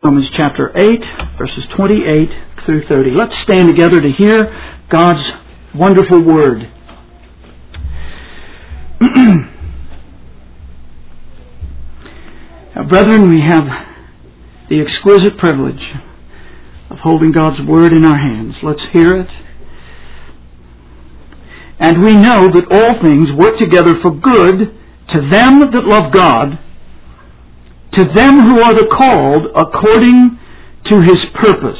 Romans chapter 8, verses 28 through 30. Let's stand together to hear God's wonderful word. Now, brethren, we have the exquisite privilege of holding God's word in our hands. Let's hear it. And we know that all things work together for good to them that love God, to them who are the called according to His purpose.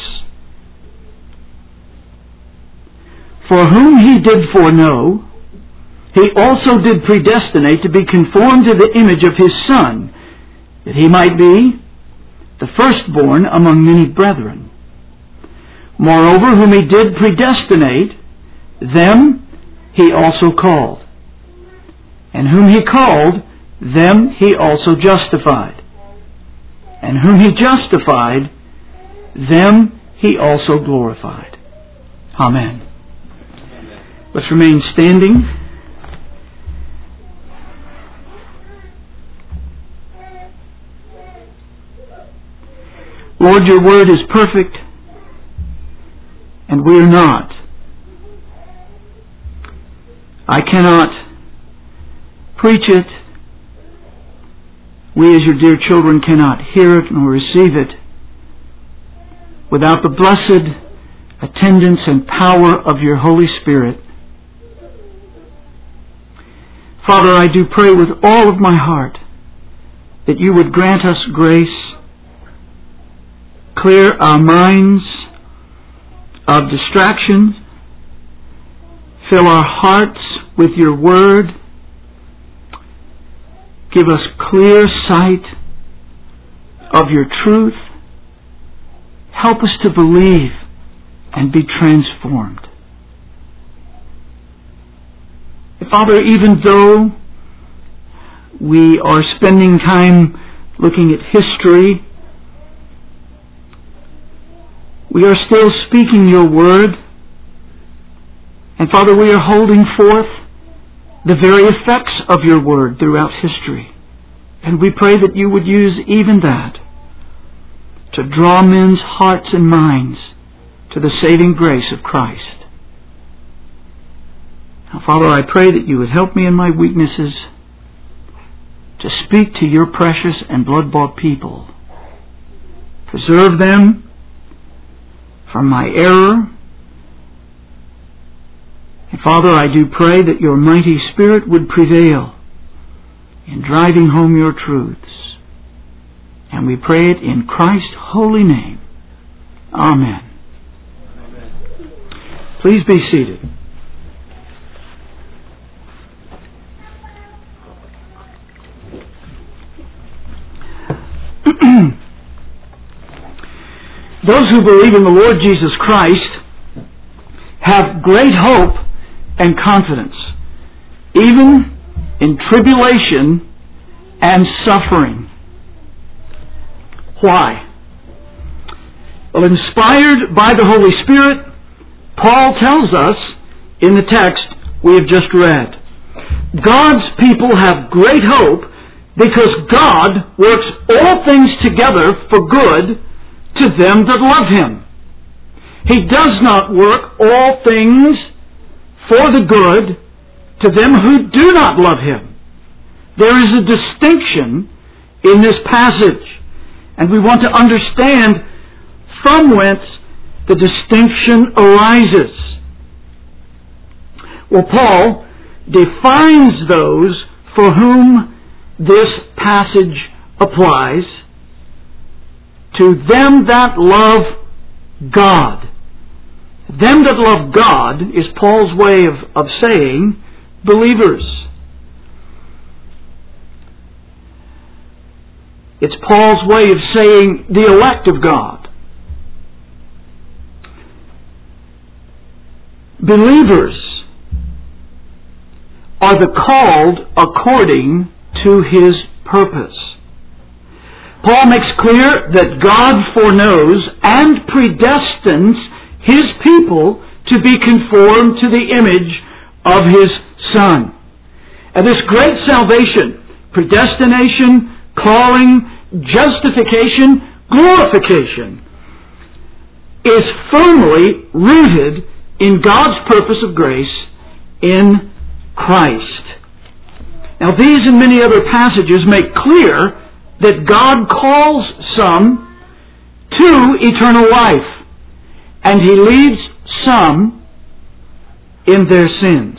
For whom He did foreknow, He also did predestinate to be conformed to the image of His Son, that He might be the firstborn among many brethren. Moreover, whom He did predestinate, them He also called. And whom He called, them He also justified. And whom He justified, them He also glorified. Amen. Let's remain standing. Lord, Your word is perfect, and we are not. I cannot preach it. We as Your dear children cannot hear it nor receive it without the blessed attendance and power of Your Holy Spirit. Father, I do pray with all of my heart that You would grant us grace, clear our minds of distractions, fill our hearts with Your word, give us clear sight of Your truth. Help us to believe and be transformed. Father, even though we are spending time looking at history, we are still speaking Your word. And Father, we are holding forth the very effects of Your word throughout history. And we pray that You would use even that to draw men's hearts and minds to the saving grace of Christ. Now, Father, I pray that You would help me in my weaknesses to speak to Your precious and blood-bought people. Preserve them from my error. And Father, I do pray that Your mighty Spirit would prevail in driving home Your truths. And we pray it in Christ's holy name. Amen. Please be seated. Those who believe in the Lord Jesus Christ have great hope and confidence, even in tribulation and suffering. Why? Well, inspired by the Holy Spirit, Paul tells us in the text we have just read, God's people have great hope because God works all things together for good to them that love Him. He does not work all things for the good to them who do not love Him. There is a distinction in this passage, and we want to understand from whence the distinction arises. Well, Paul defines those for whom this passage applies. To them that love God. Them that love God is Paul's way of saying believers. It's Paul's way of saying the elect of God. Believers are the called according to His purpose. Paul makes clear that God foreknows and predestines His people to be conformed to the image of His Son. And this great salvation, predestination, calling, justification, glorification is firmly rooted in God's purpose of grace in Christ. Now, these and many other passages make clear that God calls some to eternal life, and He leaves some in their sins.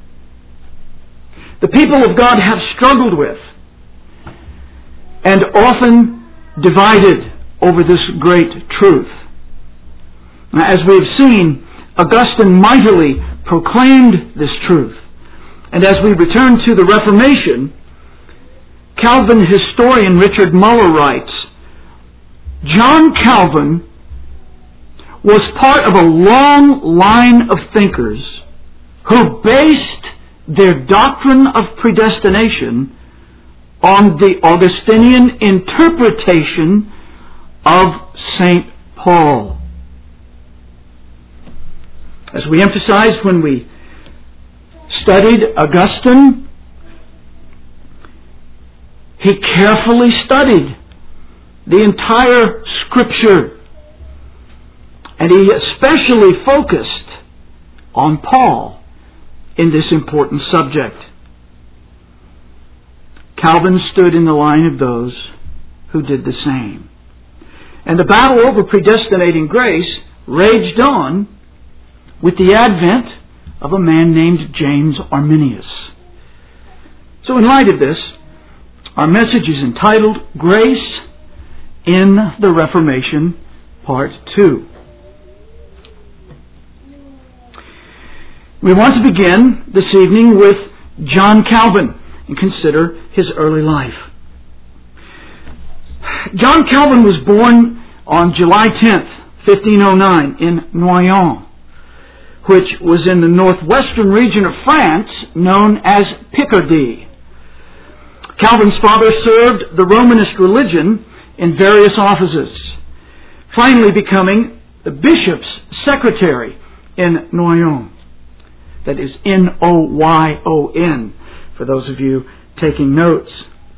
The people of God have struggled with and often divided over this great truth. Now, as we have seen, Augustine mightily proclaimed this truth. And as we return to the Reformation, Calvin historian Richard Muller writes, John Calvin was part of a long line of thinkers who based their doctrine of predestination on the Augustinian interpretation of St. Paul. As we emphasized when we studied Augustine, he carefully studied the entire Scripture, and he especially focused on Paul in this important subject. Calvin stood in the line of those who did the same. And the battle over predestinating grace raged on with the advent of a man named James Arminius. So in light of this, our message is entitled Grace in the Reformation, Part 2. We want to begin this evening with John Calvin and consider his early life. John Calvin was born on July 10th, 1509 in Noyon, which was in the northwestern region of France known as Picardy. Calvin's father served the Romanist religion in various offices, finally becoming the bishop's secretary in Noyon. That is Noyon, for those of you taking notes.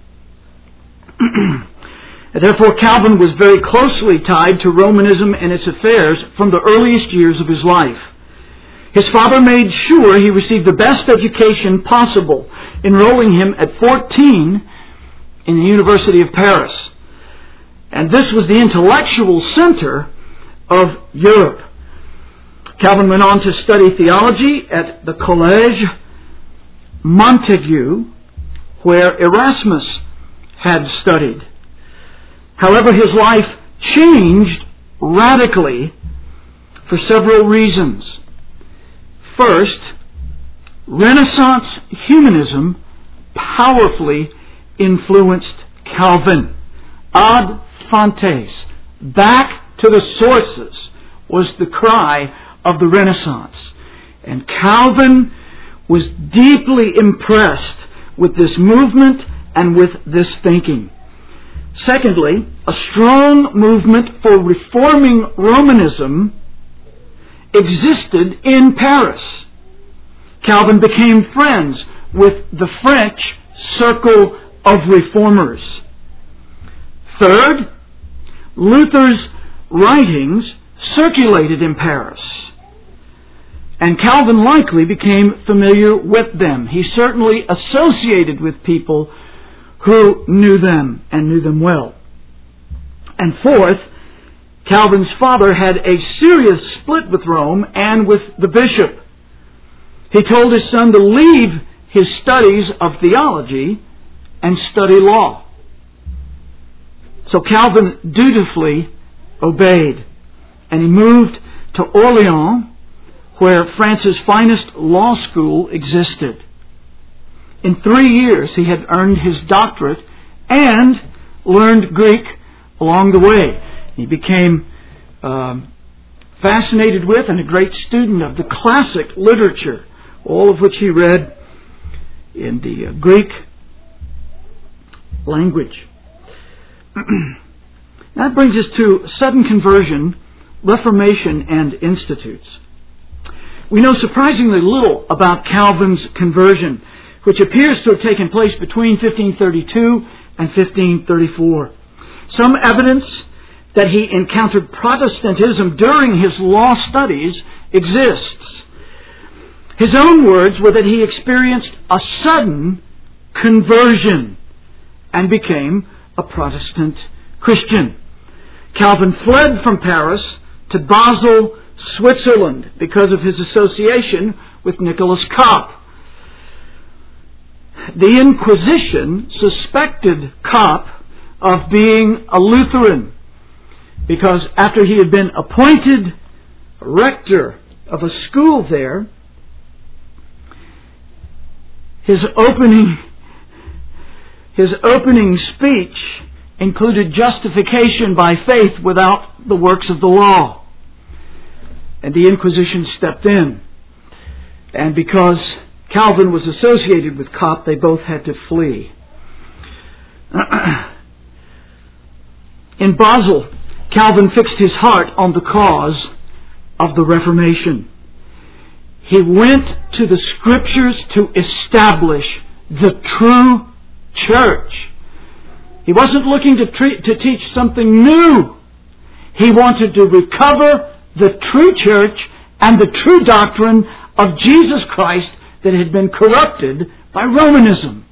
Therefore, Calvin was very closely tied to Romanism and its affairs from the earliest years of his life. His father made sure he received the best education possible, enrolling him at 14 in the University of Paris. And this was the intellectual center of Europe. Calvin went on to study theology at the Collège Montaigu, where Erasmus had studied. However, his life changed radically for several reasons. First, Renaissance humanism powerfully influenced Calvin. Ad fontes, back to the sources, was the cry of the Renaissance. And Calvin was deeply impressed with this movement and with this thinking. Secondly, a strong movement for reforming Romanism existed in Paris. Calvin became friends with the French circle of reformers. Third, Luther's writings circulated in Paris, and Calvin likely became familiar with them. He certainly associated with people who knew them and knew them well. And fourth, Calvin's father had a serious split with Rome and with the bishop. He told his son to leave his studies of theology and study law. So Calvin dutifully obeyed, and he moved to Orleans, where France's finest law school existed. In 3 years, he had earned his doctorate and learned Greek along the way. He became fascinated with and a great student of the classic literature, all of which he read in the Greek language. That brings us to sudden conversion, Reformation, and institutes. We know surprisingly little about Calvin's conversion, which appears to have taken place between 1532 and 1534. Some evidence that he encountered Protestantism during his law studies exists. His own words were that he experienced a sudden conversion and became a Protestant Christian. Calvin fled from Paris to Basel, Switzerland, because of his association with Nicholas Kopp. The Inquisition suspected Kopp of being a Lutheran, because after he had been appointed rector of a school there, his opening speech included justification by faith without the works of the law. And the Inquisition stepped in. And because Calvin was associated with Kopp, they both had to flee. In Basel, Calvin fixed his heart on the cause of the Reformation. He went to the Scriptures to establish the true church. He wasn't looking to teach something new. He wanted to recover the true church and the true doctrine of Jesus Christ that had been corrupted by Romanism.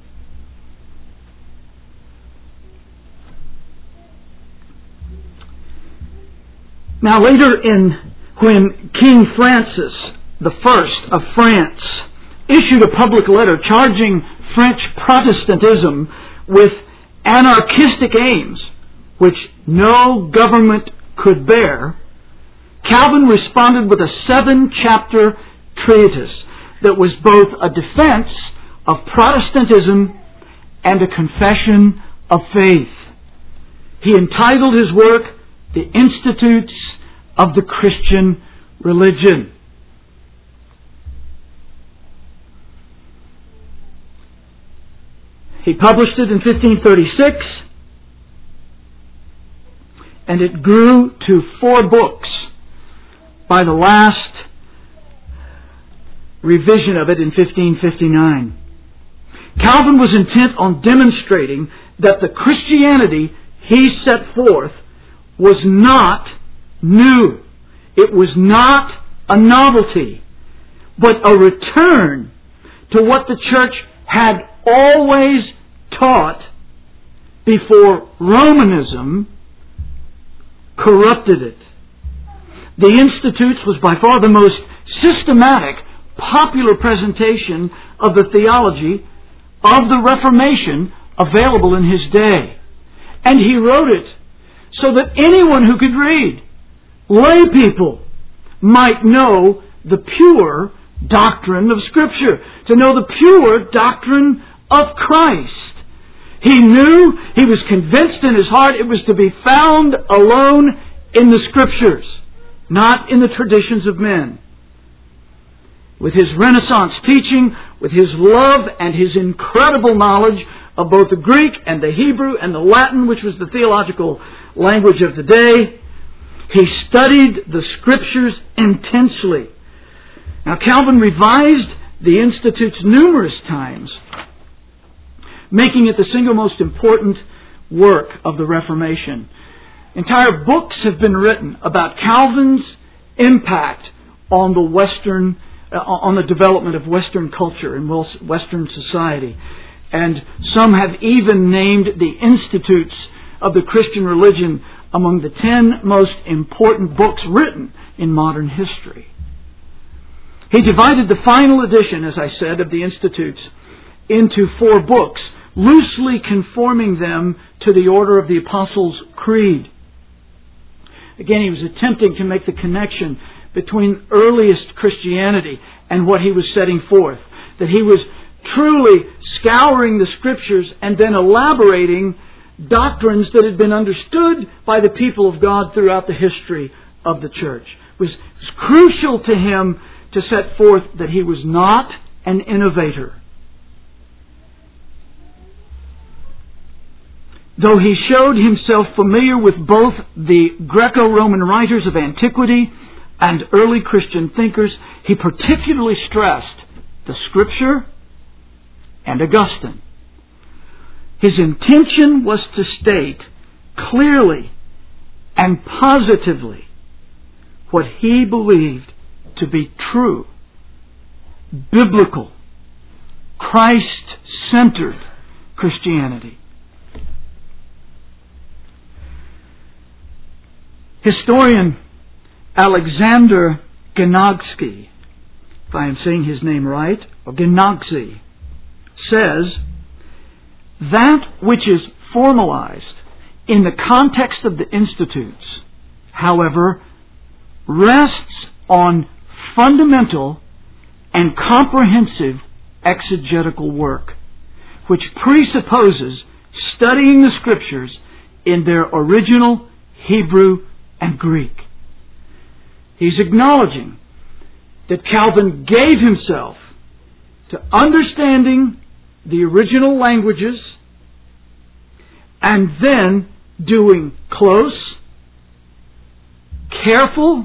Now later, when King Francis I of France issued a public letter charging French Protestantism with anarchistic aims which no government could bear, Calvin responded with a 7-chapter treatise that was both a defense of Protestantism and a confession of faith. He entitled his work, "The Institutes of the Christian Religion." He published it in 1536, and it grew to 4 books by the last revision of it in 1559. Calvin was intent on demonstrating that the Christianity he set forth was not new. It was not a novelty, but a return to what the church had always taught before Romanism corrupted it. The Institutes was by far the most systematic, popular presentation of the theology of the Reformation available in his day. And he wrote it so that anyone who could read, lay people, might know the pure doctrine of Scripture, to know the pure doctrine of Christ. He knew, he was convinced in his heart, it was to be found alone in the Scriptures, not in the traditions of men. With his Renaissance teaching, with his love and his incredible knowledge of both the Greek and the Hebrew and the Latin, which was the theological language of the day, he studied the Scriptures intensely. Now, Calvin revised the Institutes numerous times, making it the single most important work of the Reformation. Entire books have been written about Calvin's impact on the development of Western culture and Western society. And some have even named the Institutes of the Christian Religion among the 10 most important books written in modern history. He divided the final edition, as I said, of the Institutes into 4 books, loosely conforming them to the order of the Apostles' Creed. Again, he was attempting to make the connection between earliest Christianity and what he was setting forth. That he was truly scouring the Scriptures and then elaborating doctrines that had been understood by the people of God throughout the history of the church. It was crucial to him to set forth that he was not an innovator. Though he showed himself familiar with both the Greco-Roman writers of antiquity and early Christian thinkers, he particularly stressed the Scripture and Augustine. His intention was to state clearly and positively what he believed to be true, biblical, Christ-centered Christianity. Historian Alexander Genogsky, if I am saying his name right, or Genogsky, says, that which is formalized in the context of the Institutes, however, rests on fundamental and comprehensive exegetical work, which presupposes studying the Scriptures in their original Hebrew and Greek. He's acknowledging that Calvin gave himself to understanding the original languages and then doing close, careful,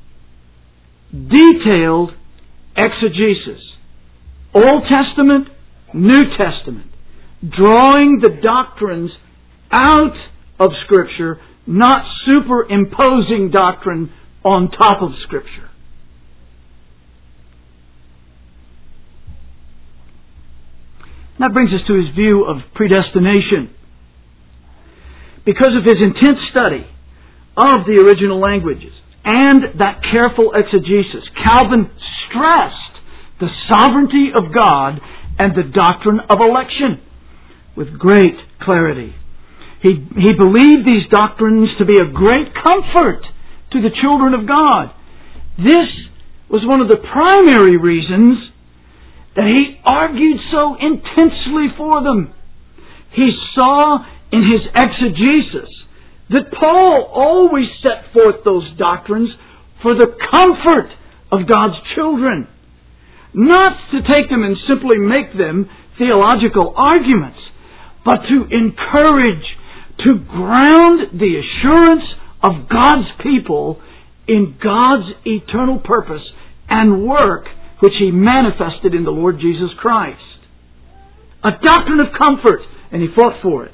detailed exegesis. Old Testament, New Testament. Drawing the doctrines out of Scripture, not superimposing doctrine on top of Scripture. That brings us to his view of predestination. Because of his intense study of the original languages and that careful exegesis, Calvin stressed the sovereignty of God and the doctrine of election with great clarity. He believed these doctrines to be a great comfort to the children of God. This was one of the primary reasons that he argued so intensely for them. He saw in his exegesis that Paul always set forth those doctrines for the comfort of God's children, not to take them and simply make them theological arguments, but to encourage, to ground the assurance of God's people in God's eternal purpose and work which He manifested in the Lord Jesus Christ. A doctrine of comfort, and he fought for it.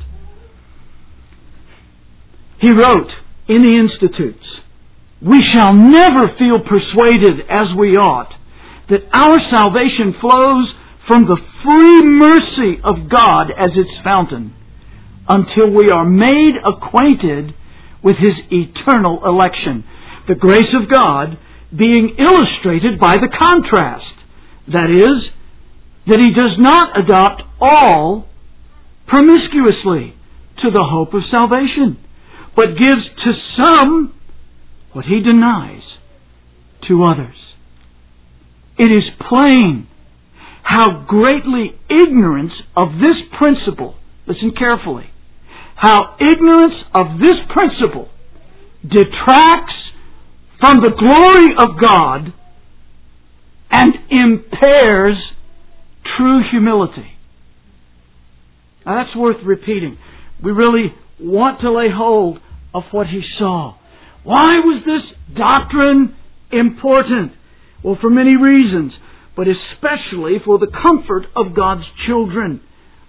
He wrote in the Institutes, "We shall never feel persuaded as we ought that our salvation flows from the free mercy of God as its fountain, until we are made acquainted with His eternal election, the grace of God being illustrated by the contrast. That is, that He does not adopt all promiscuously to the hope of salvation, but gives to some what He denies to others. It is plain how greatly ignorance of this principle, listen carefully, how ignorance of this principle detracts from the glory of God and impairs true humility." Now that's worth repeating. We really want to lay hold of what he saw. Why was this doctrine important? Well, for many reasons, but especially for the comfort of God's children.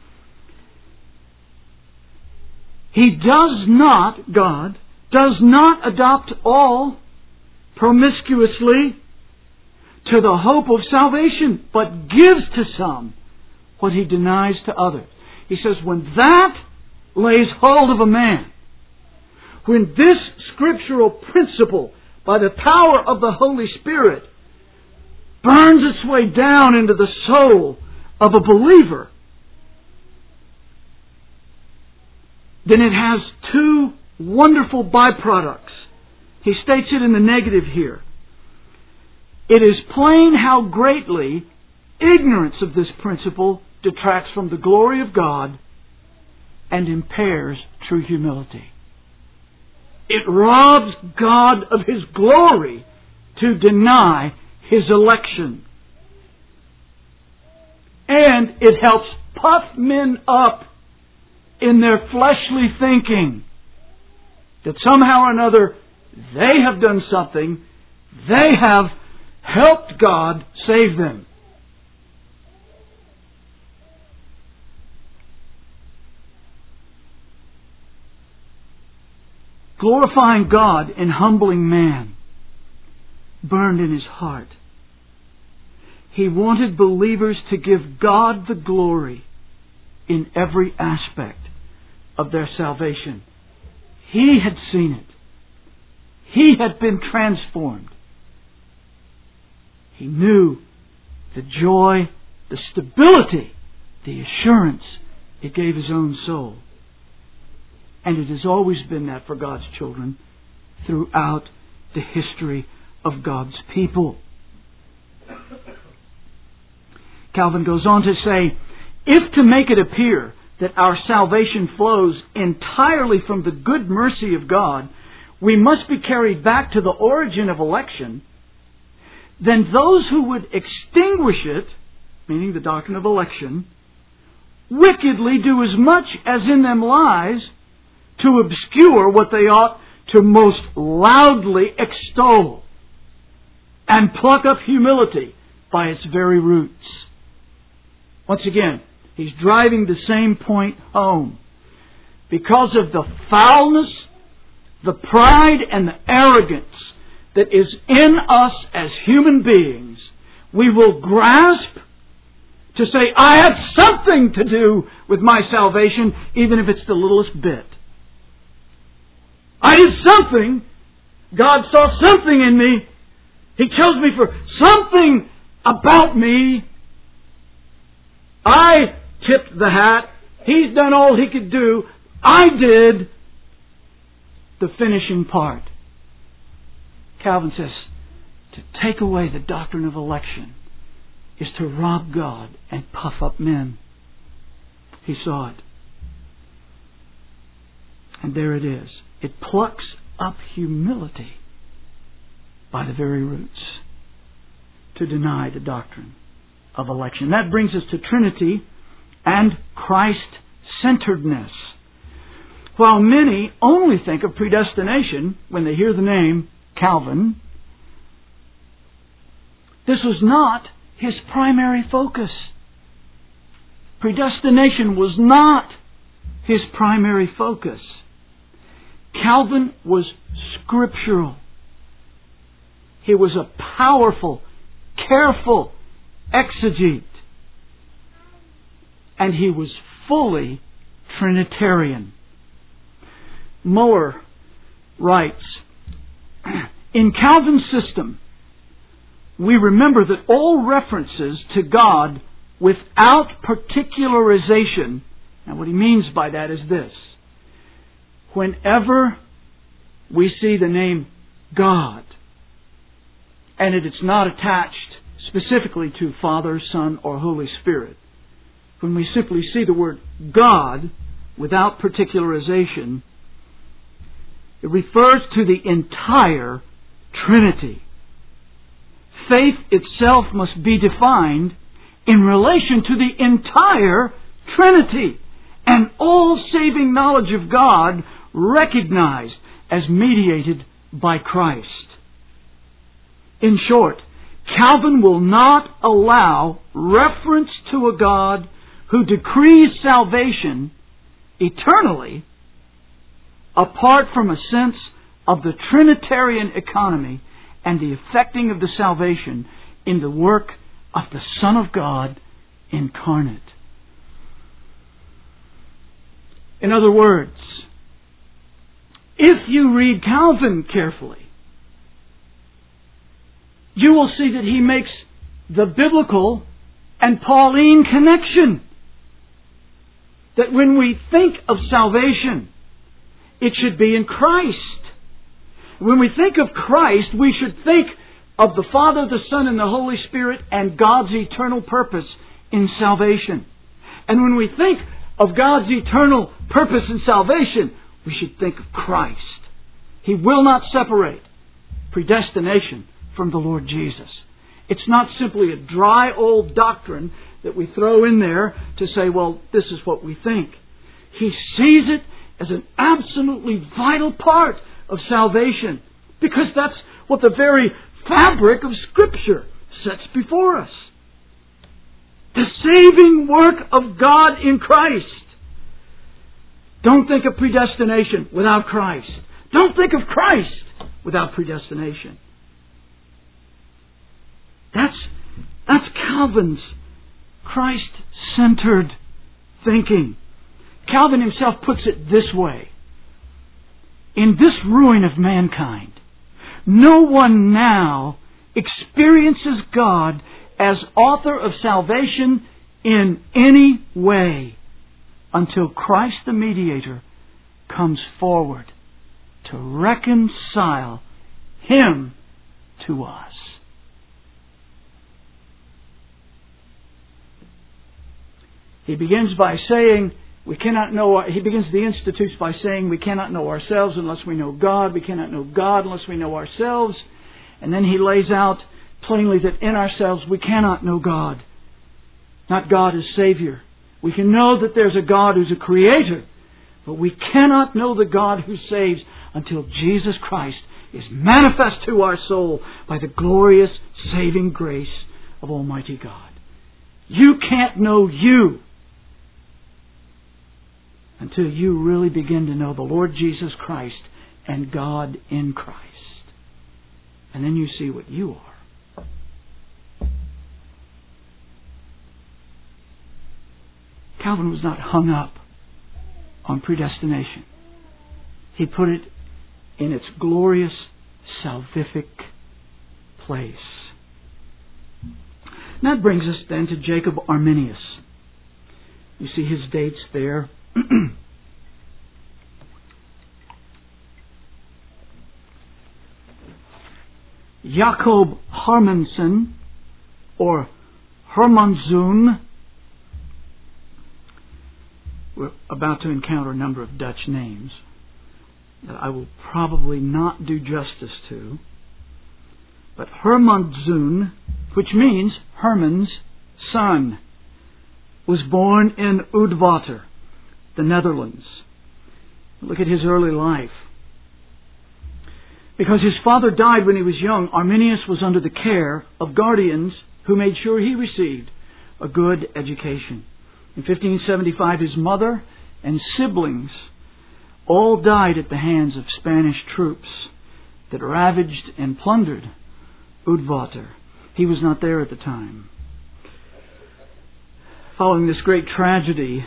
God does not adopt all promiscuously to the hope of salvation, but gives to some what He denies to others. He says, when that lays hold of a man, when this scriptural principle, by the power of the Holy Spirit, burns its way down into the soul of a believer, then it has two wonderful byproducts. He states it in the negative here. It is plain how greatly ignorance of this principle detracts from the glory of God and impairs true humility. It robs God of His glory to deny His election. And it helps puff men up in their fleshly thinking that somehow or another they have done something, they have helped God save them. glorifying God and humbling man burned in his heart. He wanted believers to give God the glory in every aspect of their salvation. He had seen it. He had been transformed. He knew the joy, the stability, the assurance it gave his own soul. And it has always been that for God's children throughout the history of God's people. Calvin goes on to say, if to make it appear that our salvation flows entirely from the good mercy of God, we must be carried back to the origin of election, then those who would extinguish it, meaning the doctrine of election, wickedly do as much as in them lies to obscure what they ought to most loudly extol and pluck up humility by its very roots. Once again, he's driving the same point home. Because of the foulness, the pride, and the arrogance that is in us as human beings, we will grasp to say, I have something to do with my salvation, even if it's the littlest bit. I did something. God saw something in me. He chose me for something about me. I tipped the hat. He's done all he could do. I did the finishing part. Calvin says, to take away the doctrine of election is to rob God and puff up men. He saw it. And there it is. It plucks up humility by the very roots to deny the doctrine of election. That brings us to Trinity and Christ-centeredness. While many only think of predestination when they hear the name Calvin, this was not his primary focus. Predestination was not his primary focus. Calvin was scriptural. He was a powerful, careful exegete. And he was fully Trinitarian. Moeller writes, in Calvin's system, we remember that all references to God without particularization, and what he means by that is this: whenever we see the name God, and it is not attached specifically to Father, Son, or Holy Spirit, when we simply see the word God without particularization, it refers to the entire Trinity. Faith itself must be defined in relation to the entire Trinity and all saving knowledge of God recognized as mediated by Christ. In short, Calvin will not allow reference to a God who decrees salvation eternally apart from a sense of the Trinitarian economy and the effecting of the salvation in the work of the Son of God incarnate. In other words, if you read Calvin carefully, you will see that he makes the biblical and Pauline connection. That when we think of salvation, it should be in Christ. When we think of Christ, we should think of the Father, the Son, and the Holy Spirit and God's eternal purpose in salvation. And when we think of God's eternal purpose in salvation, we should think of Christ. He will not separate predestination from the Lord Jesus. It's not simply a dry old doctrine that we throw in there to say, well, this is what we think. He sees it as an absolutely vital part of salvation, because that's what the very fabric of Scripture sets before us. The saving work of God in Christ. Don't think of predestination without Christ. Don't think of Christ without predestination. That's Calvin's Christ-centered thinking. Calvin himself puts it this way. In this ruin of mankind, no one now experiences God as author of salvation in any way until Christ the mediator comes forward to reconcile him to us. He begins by saying, he begins the Institutes by saying we cannot know ourselves unless we know God. We cannot know God unless we know ourselves. And then he lays out plainly that in ourselves we cannot know God. Not God as Savior. We can know that there's a God who's a creator, but we cannot know the God who saves until Jesus Christ is manifest to our soul by the glorious saving grace of Almighty God. You can't know you until you really begin to know the Lord Jesus Christ and God in Christ. And then you see what you are. Calvin was not hung up on predestination. He put it in its glorious salvific place. And that brings us then to Jacob Arminius. You see his dates there. Jacob Harmanson, or Hermanzoon. We're about to encounter a number of Dutch names that I will probably not do justice to. But Hermanzoon, which means Herman's son, was born in Oudwater, the Netherlands. Look at his early life. Because his father died when he was young, Arminius was under the care of guardians who made sure he received a good education. In 1575, his mother and siblings all died at the hands of Spanish troops that ravaged and plundered Oudwater. He was not there at the time. Following this great tragedy,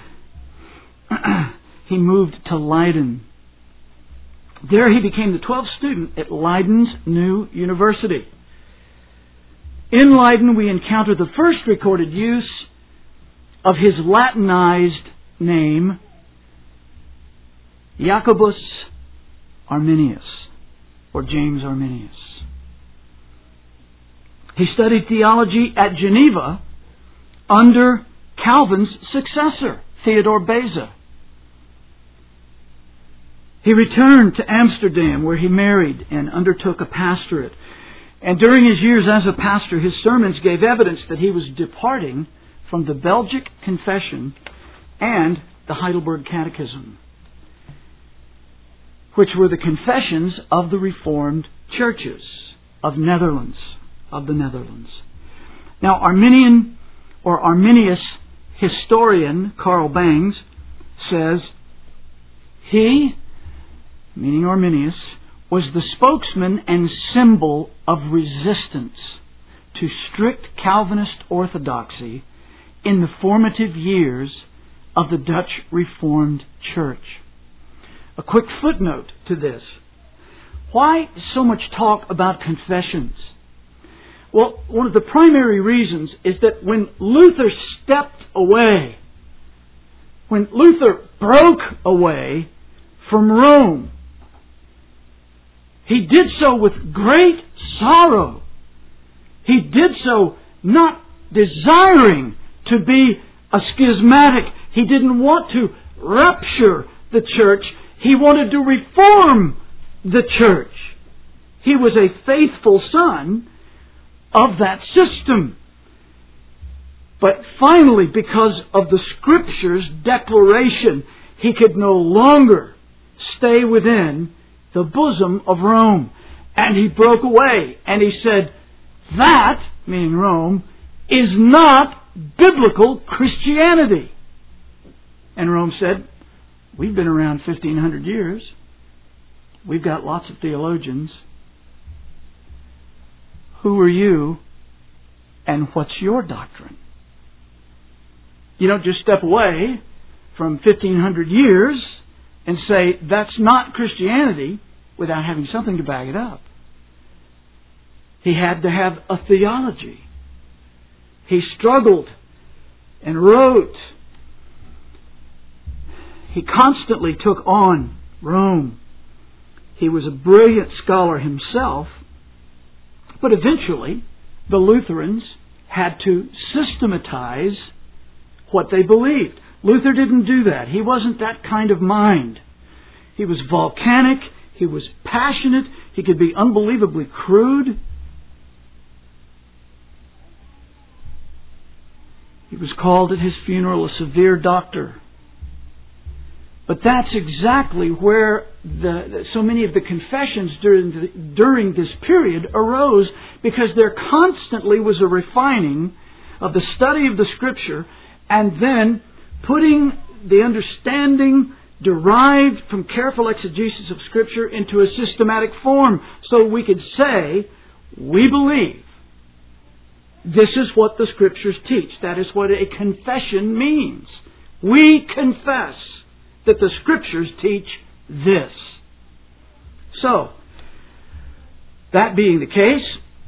he moved to Leiden. There he became the 12th student at Leiden's new university. In Leiden we encounter the first recorded use of his Latinized name, Jacobus Arminius, or James Arminius. He studied theology at Geneva under Calvin's successor, Theodore Beza. He returned to Amsterdam, where he married and undertook a pastorate. And during his years as a pastor, his sermons gave evidence that he was departing from the Belgic Confession and the Heidelberg Catechism, which were the confessions of the Reformed churches of the Netherlands. Now, Arminian or Arminius historian Carl Bangs says, he, meaning Arminius, was the spokesman and symbol of resistance to strict Calvinist orthodoxy in the formative years of the Dutch Reformed Church. A quick footnote to this. Why so much talk about confessions? Well, one of the primary reasons is that when Luther stepped away, when Luther broke away from Rome, he did so with great sorrow. He did so not desiring to be a schismatic. He didn't want to rupture the church. He wanted to reform the church. He was a faithful son of that system. But finally, because of the Scripture's declaration, he could no longer stay within the bosom of Rome. And he broke away. And he said, that, meaning Rome, is not biblical Christianity. And Rome said, we've been around 1,500 years. we've got lots of theologians. Who are you, and what's your doctrine? You don't just step away from 1,500 years and say, that's not Christianity, without having something to back it up. He had to have a theology. He struggled and wrote. He constantly took on Rome. He was a brilliant scholar himself, but eventually the Lutherans had to systematize what they believed. Luther didn't do that. He wasn't that kind of mind. He was volcanic. He was passionate. He could be unbelievably crude. He was called at his funeral a severe doctor. But that's exactly where so many of the confessions during this period arose, because there constantly was a refining of the study of the Scripture, and then putting the understanding derived from careful exegesis of Scripture into a systematic form, so we could say, we believe this is what the Scriptures teach. That is what a confession means. We confess that the Scriptures teach this. So, that being the case,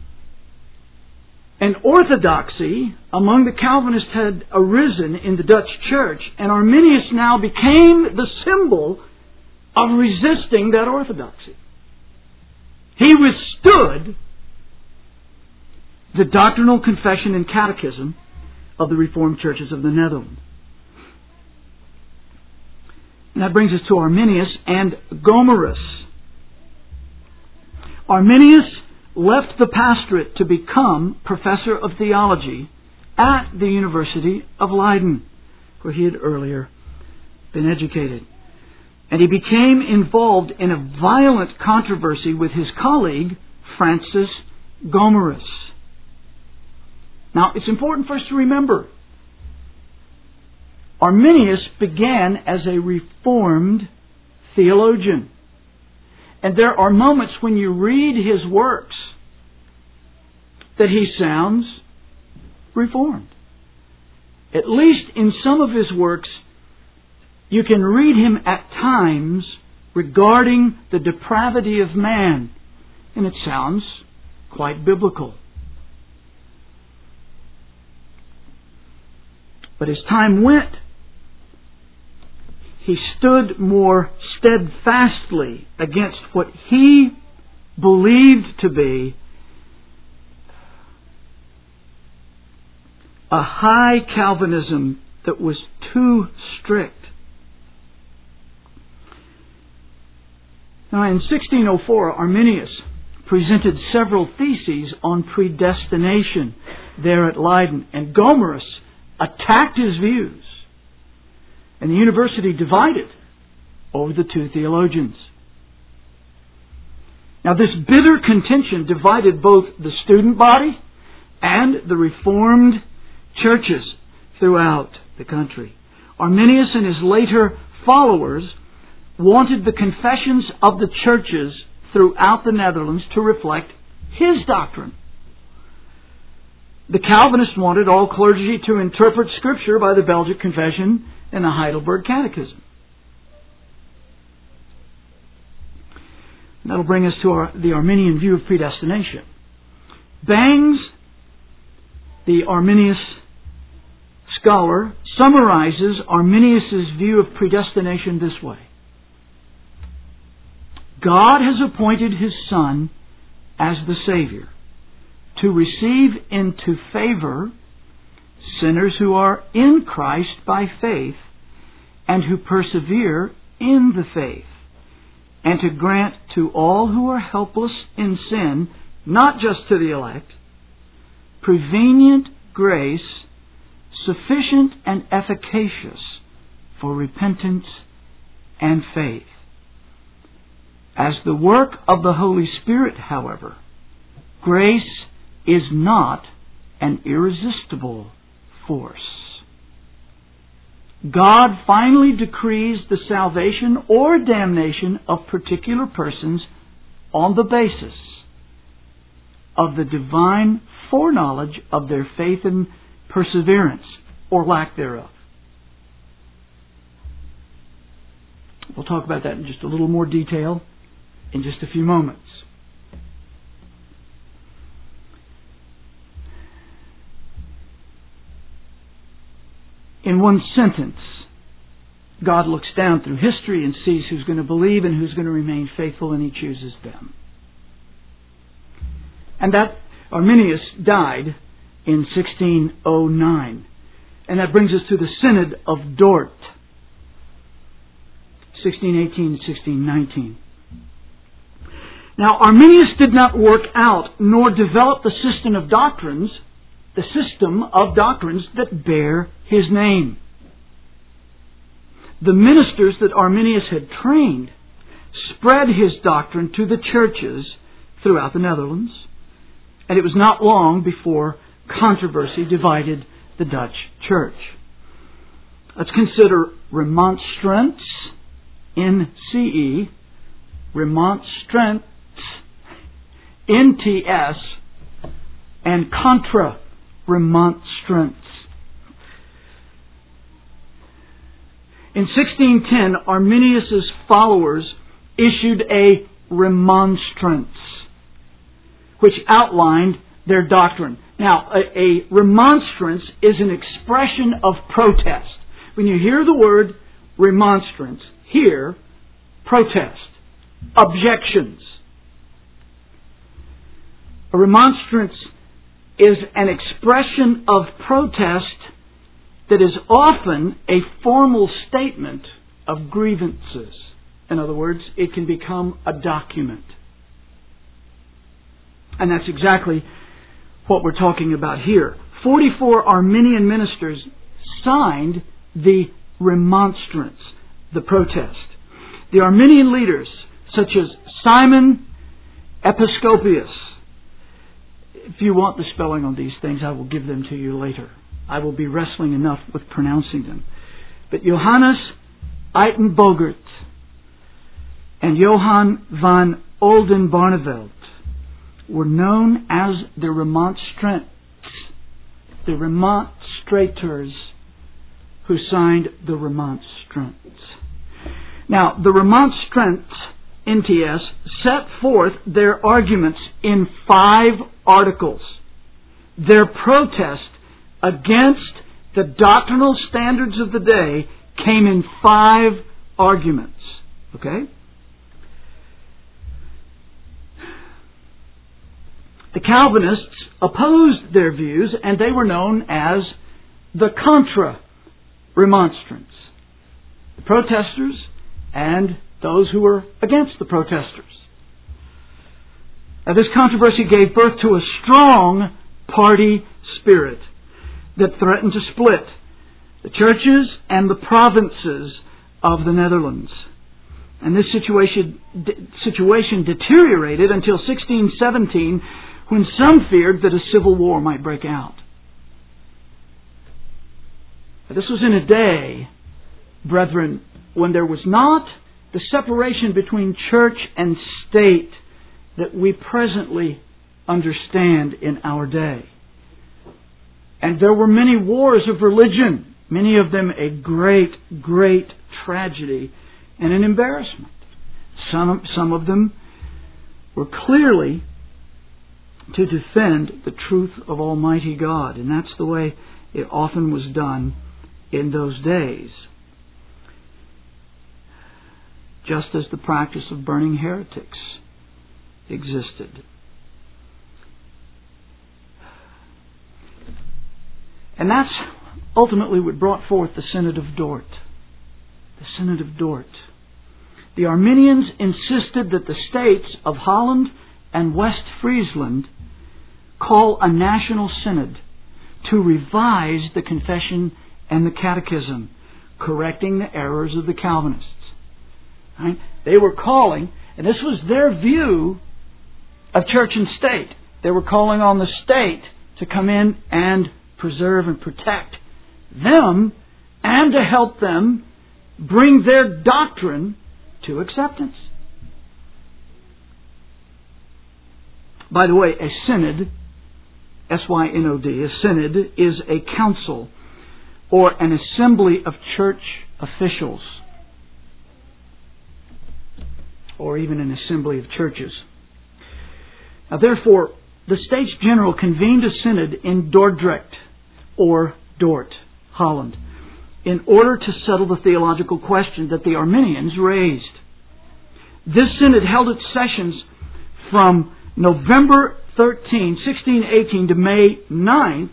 an orthodoxy among the Calvinists had arisen in the Dutch church, and Arminius now became the symbol of resisting that orthodoxy. He withstood the doctrinal confession and catechism of the Reformed churches of the Netherlands. And that brings us to Arminius and Gomarus. Arminius left the pastorate to become professor of theology at the University of Leiden, where he had earlier been educated. And he became involved in a violent controversy with his colleague, Francis Gomarus. Now, it's important for us to remember, Arminius began as a Reformed theologian. And there are moments when you read his works that he sounds Reformed. At least in some of his works, you can read him at times regarding the depravity of man, and it sounds quite biblical. But as time went, he stood more steadfastly against what he believed to be a high Calvinism that was too strict. Now, in 1604, Arminius presented several theses on predestination there at Leiden, and Gomarus attacked his views, and the university divided over the two theologians. Now, this bitter contention divided both the student body and the Reformed churches throughout the country. Arminius and his later followers wanted the confessions of the churches throughout the Netherlands to reflect his doctrine. The Calvinists wanted all clergy to interpret Scripture by the Belgic Confession and the Heidelberg Catechism. And that'll bring us to the Arminian view of predestination. Bangs, the Arminius scholar, summarizes Arminius' view of predestination this way. God has appointed His Son as the Savior to receive into favor sinners who are in Christ by faith and who persevere in the faith, and to grant to all who are helpless in sin, not just to the elect, prevenient grace sufficient and efficacious for repentance and faith. As the work of the Holy Spirit, however, grace is not an irresistible force. God finally decrees the salvation or damnation of particular persons on the basis of the divine foreknowledge of their faith and perseverance, or lack thereof. We'll talk about that in just a little more detail in just a few moments. In one sentence, God looks down through history and sees who's going to believe and who's going to remain faithful, and He chooses them. And that Arminius died in 1609. And that brings us to the Synod of Dort, 1618 and 1619. Now, Arminius did not work out nor develop the system of doctrines that bear his name. The ministers that Arminius had trained spread his doctrine to the churches throughout the Netherlands, and it was not long before controversy divided the Dutch church. Let's consider remonstrance in CE, remonstrance in TS, and contra-remonstrance. In 1610, Arminius' followers issued a remonstrance, which outlined their doctrine. Now, a remonstrance is an expression of protest. When you hear the word remonstrance, hear protest, objections. A remonstrance is an expression of protest that is often a formal statement of grievances. In other words, it can become a document. And that's exactly what we're talking about here. 44 Arminian ministers signed the remonstrance, the protest. The Arminian leaders, such as Simon Episcopius. If you want the spelling on these things, I will give them to you later. I will be wrestling enough with pronouncing them. But Johannes Uitenbogert and Johann van Oldenbarneveld were known as the remonstrants, the remonstrators who signed the remonstrance. Now, the remonstrants, NTS, set forth their arguments in 5 articles. Their protest against the doctrinal standards of the day came in 5 arguments. Okay? The Calvinists opposed their views, and they were known as the contra-remonstrants. The protesters and those who were against the protesters. Now, this controversy gave birth to a strong party spirit that threatened to split the churches and the provinces of the Netherlands. And this situation deteriorated until 1617, when some feared that a civil war might break out. This was in a day, brethren, when there was not the separation between church and state that we presently understand in our day. And there were many wars of religion, many of them a great, great tragedy and an embarrassment. Some of them were clearly to defend the truth of Almighty God, and that's the way it often was done in those days. Just as the practice of burning heretics existed. And that's ultimately what brought forth the Synod of Dort. The Synod of Dort. The Arminians insisted that the states of Holland and West Friesland call a national synod to revise the confession and the catechism, correcting the errors of the Calvinists. Right? They were calling, and this was their view of church and state. They were calling on the state to come in and preserve and protect them and to help them bring their doctrine to acceptance. By the way, a synod, S-Y-N-O-D, a synod is a council or an assembly of church officials, or even an assembly of churches. Now, therefore, the States General convened a synod in Dordrecht, or Dort, Holland, in order to settle the theological question that the Arminians raised. This synod held its sessions from November 13, 1618 to May 9,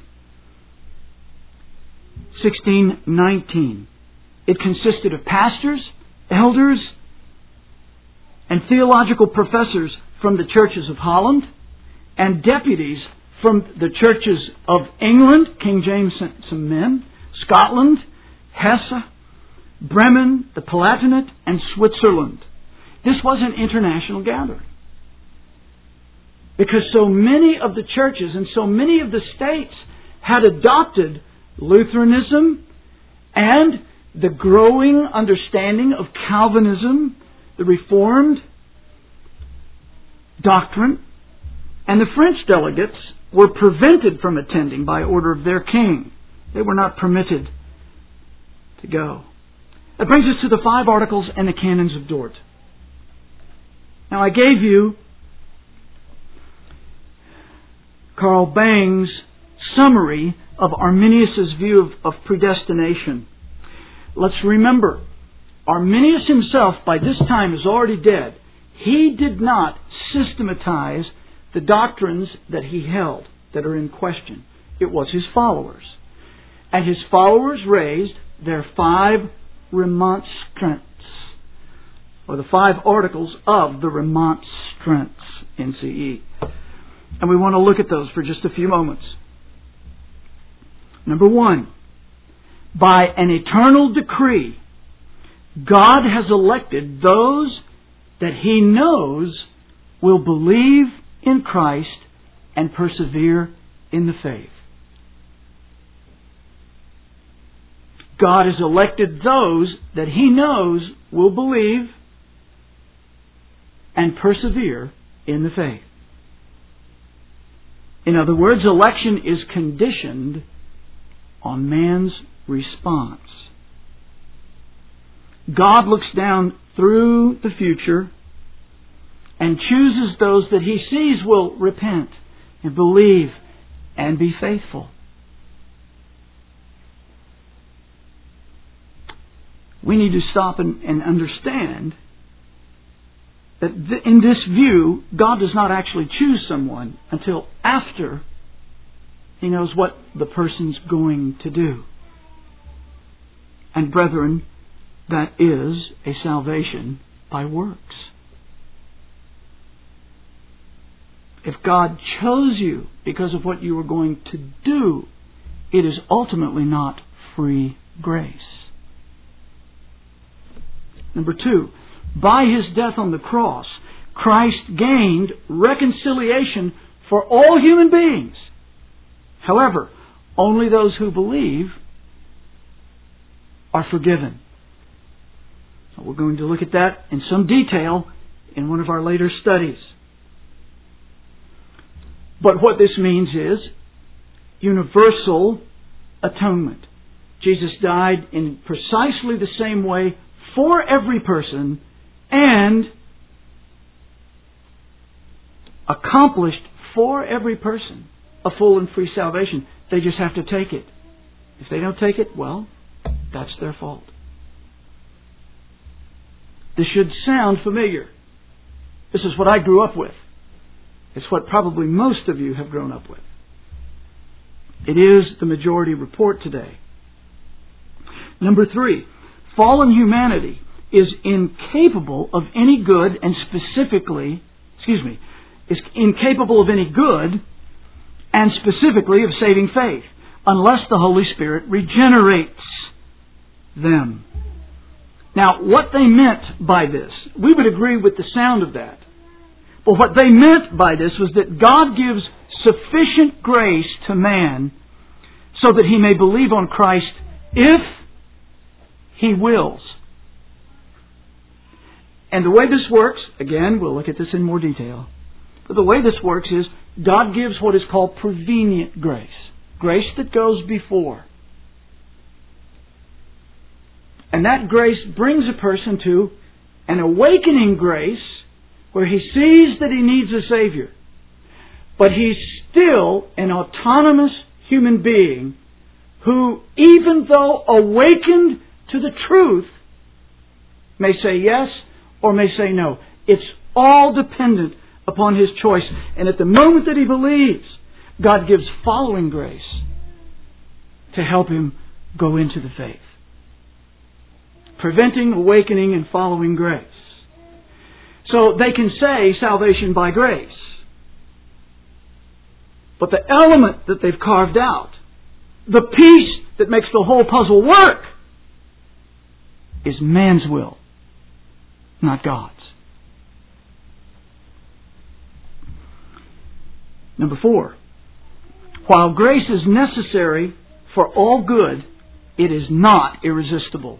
1619. It consisted of pastors, elders, and theological professors from the churches of Holland and deputies from the churches of England, King James sent some men, Scotland, Hesse, Bremen, the Palatinate, and Switzerland. This was an international gathering. Because so many of the churches and so many of the states had adopted Lutheranism and the growing understanding of Calvinism, the Reformed doctrine, and the French delegates were prevented from attending by order of their king. They were not permitted to go. That brings us to the 5 articles and the canons of Dort. Now, I gave you Karl Bang's summary of Arminius' view of predestination. Let's remember, Arminius himself by this time is already dead. He did not systematize the doctrines that he held that are in question. It was his followers. And his followers raised their 5 remonstrants, or the 5 articles of the remonstrants, NCE. And we want to look at those for just a few moments. Number 1, by an eternal decree, God has elected those that He knows will believe in Christ and persevere in the faith. God has elected those that He knows will believe and persevere in the faith. In other words, election is conditioned on man's response. God looks down through the future and chooses those that He sees will repent and believe and be faithful. We need to stop and understand that in this view, God does not actually choose someone until after He knows what the person's going to do. And brethren, that is a salvation by works. If God chose you because of what you were going to do, it is ultimately not free grace. Number 2, by His death on the cross, Christ gained reconciliation for all human beings. However, only those who believe are forgiven. So we're going to look at that in some detail in one of our later studies. But what this means is universal atonement. Jesus died in precisely the same way for every person and accomplished for every person a full and free salvation. They just have to take it. If they don't take it, well, that's their fault. This should sound familiar. This is what I grew up with. It's what probably most of you have grown up with. It is the majority report today. Number 3, fallen humanity is incapable of any good and is incapable of any good and specifically of saving faith unless the Holy Spirit regenerates them. Now, what they meant by this, we would agree with the sound of that. But what they meant by this was that God gives sufficient grace to man so that he may believe on Christ if He wills. And the way this works, again, we'll look at this in more detail, but the way this works is God gives what is called prevenient grace. Grace that goes before. And that grace brings a person to an awakening grace where he sees that he needs a Savior. But he's still an autonomous human being who, even though awakened to the truth, may say yes or may say no. It's all dependent upon his choice. And at the moment that he believes, God gives following grace to help him go into the faith. Preventing, awakening, and following grace. So they can say salvation by grace. But the element that they've carved out, the piece that makes the whole puzzle work, is man's will, not God's. Number 4. While grace is necessary for all good, it is not irresistible.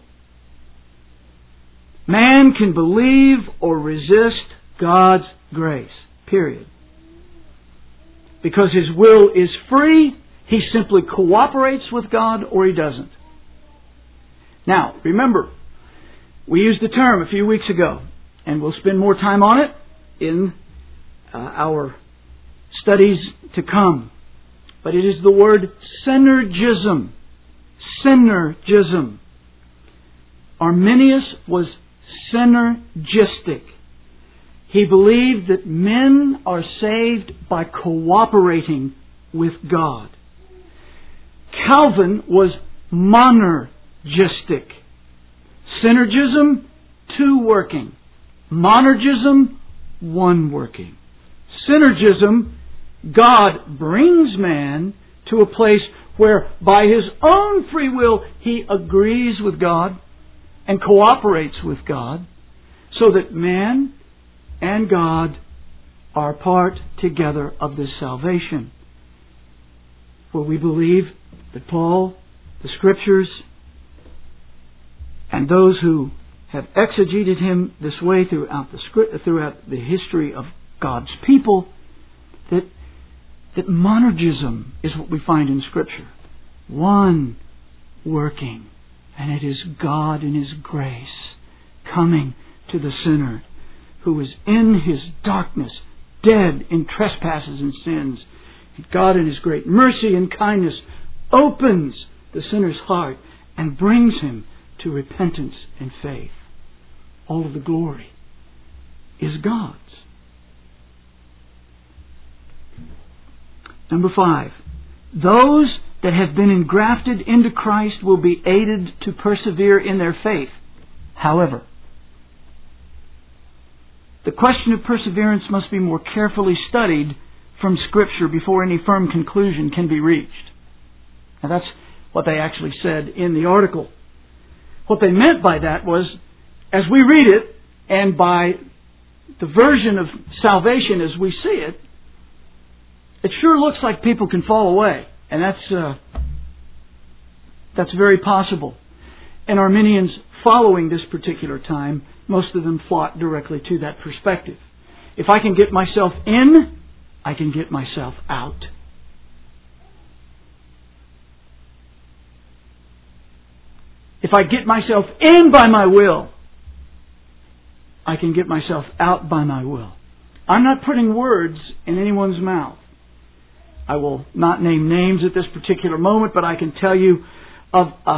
Man can believe or resist God's grace. Period. Because his will is free, he simply cooperates with God or he doesn't. Now, remember, we used the term a few weeks ago, and we'll spend more time on it in our studies to come. But it is the word synergism. Synergism. Arminius was synergistic. He believed that men are saved by cooperating with God. Calvin was monergistic. Synergism, 2 working. Monergism, 1 working. Synergism, God brings man to a place where by his own free will he agrees with God and cooperates with God, so that man and God are part together of this salvation. Where we believe that Paul, the Scriptures, and those who have exegeted him this way throughout the history of God's people, that monergism is what we find in Scripture. 1 working. And it is God in His grace coming to the sinner who is in his darkness, dead in trespasses and sins. And God in His great mercy and kindness opens the sinner's heart and brings him to repentance and faith. All of the glory is God's. Number 5. Those that have been engrafted into Christ will be aided to persevere in their faith. However, the question of perseverance must be more carefully studied from Scripture before any firm conclusion can be reached. Now that's what they actually said in the article. What they meant by that was, as we read it, and by the version of salvation as we see it, it sure looks like people can fall away. And that's very possible. And Arminians following this particular time, most of them flock directly to that perspective. If I can get myself in, I can get myself out. If I get myself in by my will, I can get myself out by my will. I'm not putting words in anyone's mouth. I will not name names at this particular moment, but I can tell you of a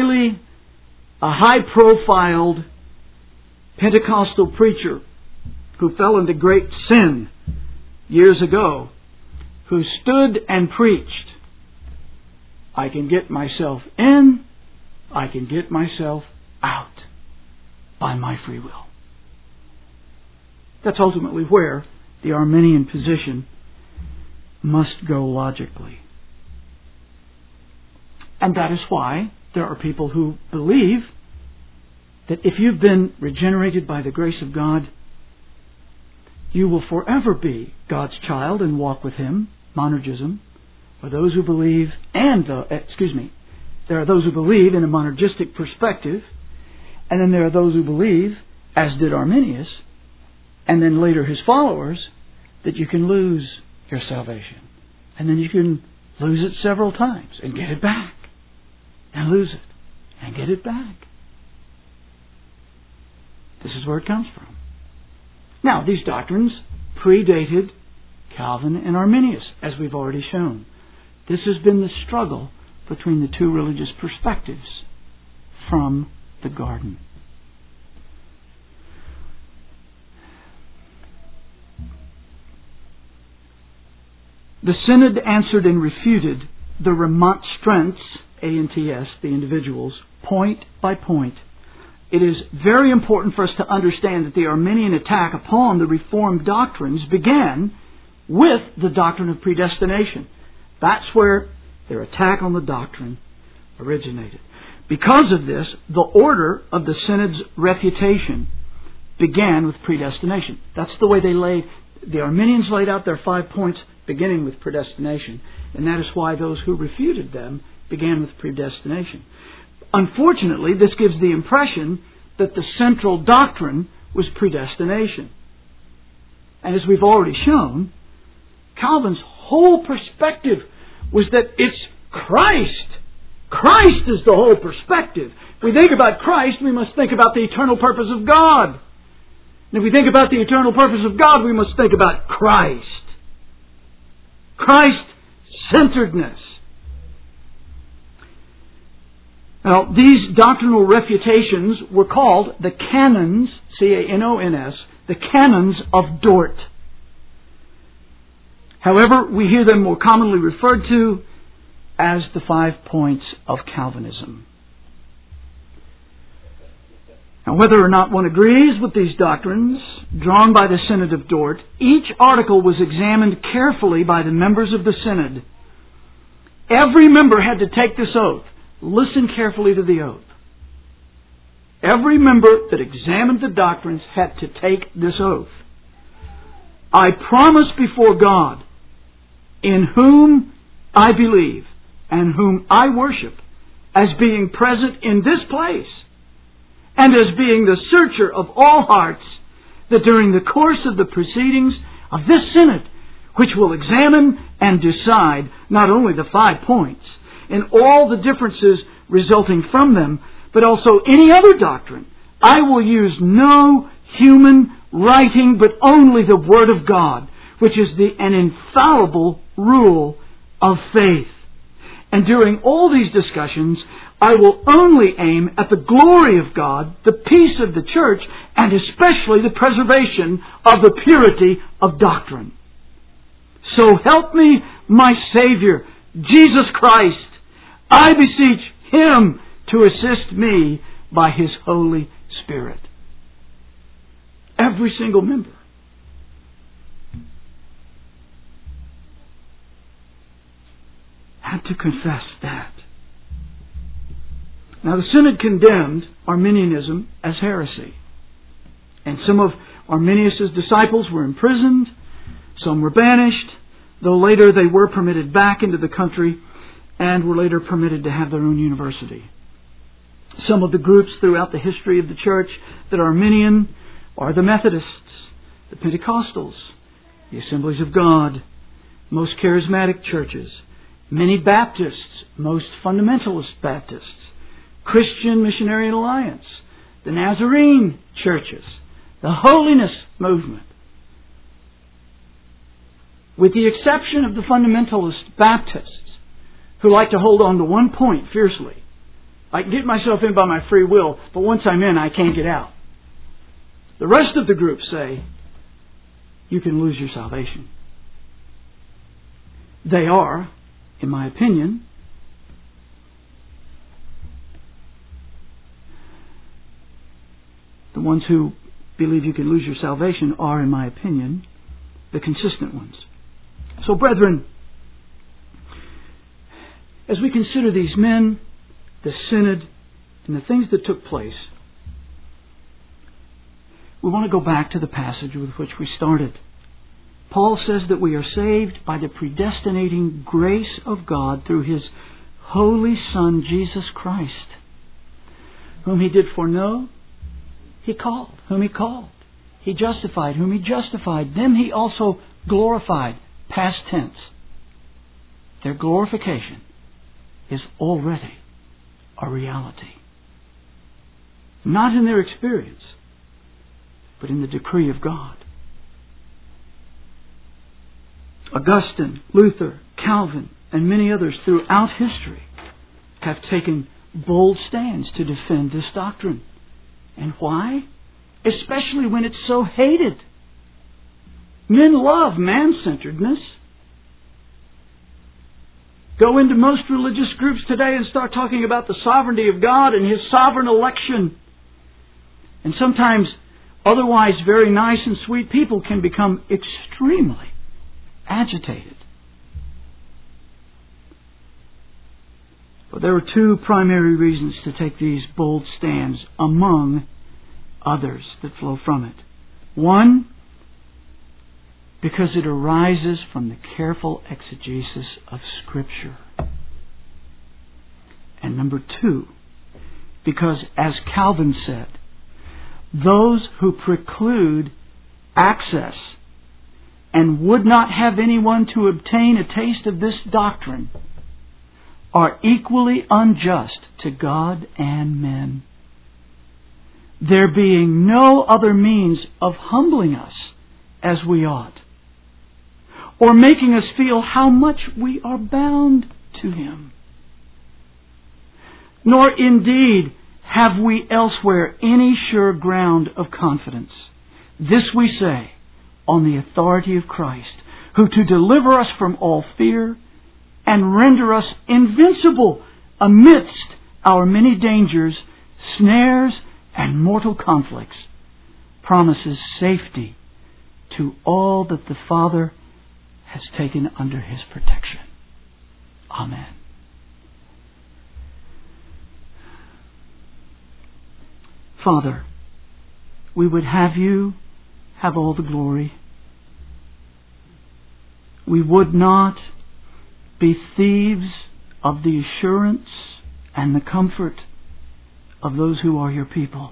high-profiled Pentecostal preacher who fell into great sin years ago, who stood and preached, I can get myself in, I can get myself out by my free will. That's ultimately where the Arminian position must go logically. And that is why there are people who believe that if you've been regenerated by the grace of God, you will forever be God's child and walk with Him, monergism, or those who believe, there are those who believe in a monergistic perspective, And then there are those who believe, as did Arminius, and then later his followers, that you can lose your salvation. And then you can lose it several times and get it back. And lose it and get it back. This is where it comes from. Now, these doctrines predated Calvin and Arminius, as we've already shown. This has been the struggle between the two religious perspectives from the garden. The Synod answered and refuted the remonstrants, A&TS, the individuals, point by point. It is very important for us to understand that the Arminian attack upon the Reformed doctrines began with the doctrine of predestination. That's where their attack on the doctrine originated. Because of this, the order of the Synod's refutation began with predestination. That's the way the Arminians laid out their 5 points, beginning with predestination. And that is why those who refuted them began with predestination. Unfortunately, this gives the impression that the central doctrine was predestination. And as we've already shown, Calvin's whole perspective was that it's Christ. Christ is the whole perspective. If we think about Christ, we must think about the eternal purpose of God. And if we think about the eternal purpose of God, we must think about Christ. Christ-centeredness. Now, these doctrinal refutations were called the canons, C-A-N-O-N-S, the canons of Dort. However, we hear them more commonly referred to as the 5 points of Calvinism. Now, whether or not one agrees with these doctrines drawn by the Synod of Dort, each article was examined carefully by the members of the Synod. Every member had to take this oath. Listen carefully to the oath. Every member that examined the doctrines had to take this oath. I promise before God, in whom I believe and whom I worship, as being present in this place, and as being the searcher of all hearts, that during the course of the proceedings of this Synod, which will examine and decide not only the 5 points, and all the differences resulting from them, but also any other doctrine, I will use no human writing, but only the Word of God, which is an infallible rule of faith. And during all these discussions, I will only aim at the glory of God, the peace of the church, and especially the preservation of the purity of doctrine. So help me, my Savior, Jesus Christ. I beseech Him to assist me by His Holy Spirit. Every single member. Had to confess that. Now, the Synod condemned Arminianism as heresy. And some of Arminius' disciples were imprisoned. Some were banished, though later they were permitted back into the country and were later permitted to have their own university. Some of the groups throughout the history of the church that are Arminian are the Methodists, the Pentecostals, the Assemblies of God, most charismatic churches, many Baptists, most fundamentalist Baptists, Christian Missionary Alliance, the Nazarene churches, the Holiness Movement. With the exception of the fundamentalist Baptists, who like to hold on to one point fiercely. I can get myself in by my free will, but once I'm in, I can't get out. The rest of the group say, you can lose your salvation. They are, in my opinion, the ones who believe you can lose your salvation are, in my opinion, the consistent ones. So, brethren, as we consider these men, the Synod, and the things that took place, we want to go back to the passage with which we started. Paul says that we are saved by the predestinating grace of God through His Holy Son, Jesus Christ, whom He did foreknow He called whom He called. He justified whom He justified. Them He also glorified. Past tense. Their glorification is already a reality. Not in their experience, but in the decree of God. Augustine, Luther, Calvin, and many others throughout history have taken bold stands to defend this doctrine. And why? Especially when it's so hated. Men love man-centeredness. Go into most religious groups today and start talking about the sovereignty of God and His sovereign election. And sometimes otherwise very nice and sweet people can become extremely agitated. But there are two primary reasons to take these bold stands among others that flow from it. One, because it arises from the careful exegesis of Scripture. And number two, because, as Calvin said, those who preclude access and would not have anyone to obtain a taste of this doctrine are equally unjust to God and men, there being no other means of humbling us as we ought, or making us feel how much we are bound to Him. Nor indeed have we elsewhere any sure ground of confidence. This we say on the authority of Christ, who to deliver us from all fear and render us invincible amidst our many dangers, snares, and mortal conflicts, promises safety to all that the Father has taken under His protection. Amen. Father, we would have You have all the glory. We would not be thieves of the assurance and the comfort of those who are Your people.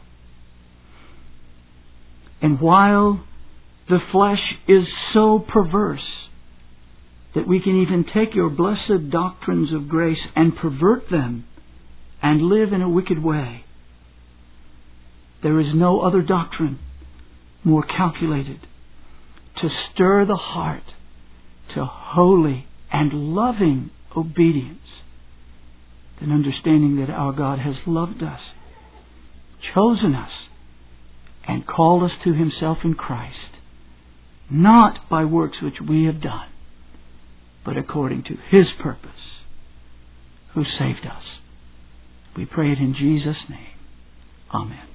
And while the flesh is so perverse that we can even take Your blessed doctrines of grace and pervert them and live in a wicked way, there is no other doctrine more calculated to stir the heart to holy and loving obedience than understanding that our God has loved us, chosen us, and called us to Himself in Christ, not by works which we have done, but according to His purpose, who saved us. We pray it in Jesus' name. Amen.